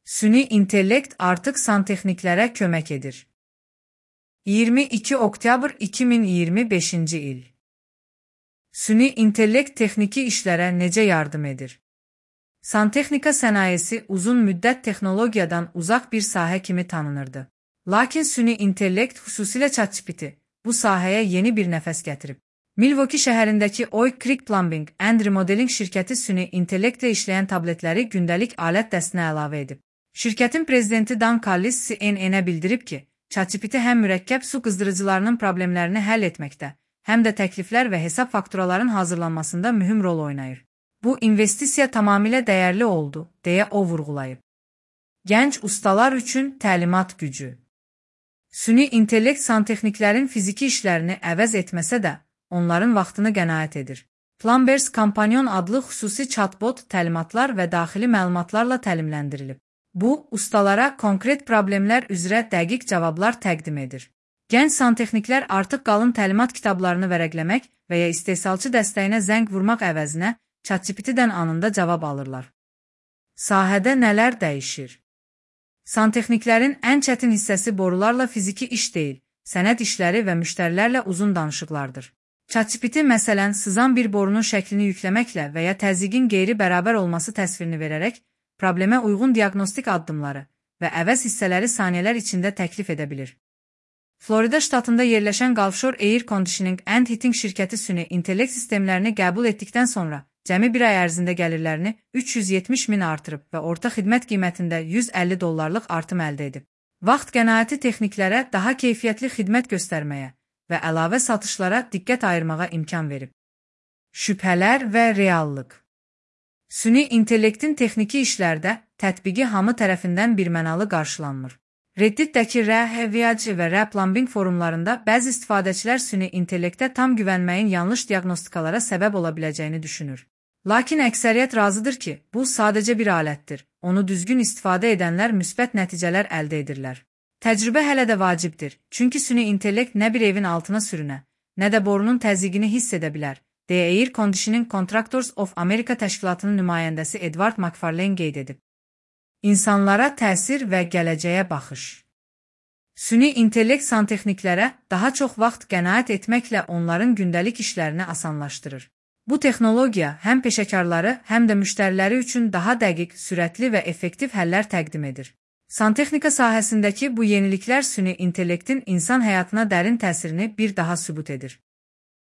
Süni intellekt artıq santexniklərə kömək edir. 22 oktyabr 2025-ci il. Süni intellekt texniki işlərə necə yardım edir? Santexnika sənayesi uzun müddət texnologiyadan uzaq bir sahə kimi tanınırdı. Lakin süni intellekt, xüsusilə ChatGPT, bu sahəyə yeni bir nəfəs gətirib. Milwaukee şəhərindəki Oak Creek Plumbing and Remodeling şirkəti süni intellektlə işləyən tabletləri gündəlik alət dəstinə əlavə edib. Şirkətin prezidenti Dan Callis CNN-ə bildirib ki, ChatGPT həm mürəkkəb su qızdırıcılarının problemlərini həll etməkdə, həm də təkliflər və hesab fakturaların hazırlanmasında mühüm rol oynayır. Bu investisiya tamamilə dəyərli oldu, deyə o vurğulayıb. Gənc ustalar üçün təlimat gücü. Süni intellekt santexniklərin fiziki işlərini əvəz etməsə də, onların vaxtını qənaət edir. Plumbers Companion adlı xüsusi chatbot təlimatlar və daxili məlumatlarla təlimləndirilib. Bu, ustalara konkret problemlər üzrə dəqiq cavablar təqdim edir. Gənc santexniklər artıq qalın təlimat kitablarını vərəqləmək və ya istehsalçı dəstəyinə zəng vurmaq əvəzinə ChatGPT-dən anında cavab alırlar. Sahədə nələr dəyişir? Santexniklərin ən çətin hissəsi borularla fiziki iş deyil, sənəd işləri və müştərilərlə uzun danışıqlardır. ChatGPT məsələn, sızan bir borunun şəklini yükləməklə və ya təzyiqin qeyri-bərabər olması təsvirini verərək, problemə uyğun diaqnostik addımları və əvəz hissələri saniyələr içində təklif edə bilir. Florida ştatında yerləşən Gulf Shore Air Conditioning and Heating şirkəti süni intellekt sistemlərini qəbul etdikdən sonra cəmi bir ay ərzində gəlirlərini 370 min artırıb və orta xidmət qiymətində $150 artım əldə edib. Vaxt qənaəti texniklərə daha keyfiyyətli xidmət göstərməyə və əlavə satışlara diqqət ayırmağa imkan verib. Şübhələr və reallıq. Süni intellektin texniki işlərdə tətbiqi hamı tərəfindən birmənalı qarşılanmır. Redditdəki RHVAC və RPlumbing forumlarında bəzi istifadəçilər süni intellektə tam güvənməyin yanlış diaqnostikalara səbəb ola biləcəyini düşünür. Lakin əksəriyyət razıdır ki, bu sadəcə bir alətdir. Onu düzgün istifadə edənlər müsbət nəticələr əldə edirlər. Təcrübə hələ də vacibdir, çünki süni intellekt nə bir evin altına sürünə, nə də borunun təzyiqini hiss edə bilər, deyə Air Conditioning Contractors of America təşkilatının nümayəndəsi Edward McFarlane qeyd edib. İnsanlara təsir və gələcəyə baxış. Süni intellekt santexniklərə daha çox vaxt qənaət etməklə onların gündəlik işlərini asanlaşdırır. Bu texnologiya həm peşəkarları, həm də müştəriləri üçün daha dəqiq, sürətli və effektiv həllər təqdim edir. Santexnika sahəsindəki bu yeniliklər süni intellektin insan həyatına dərin təsirini bir daha sübut edir.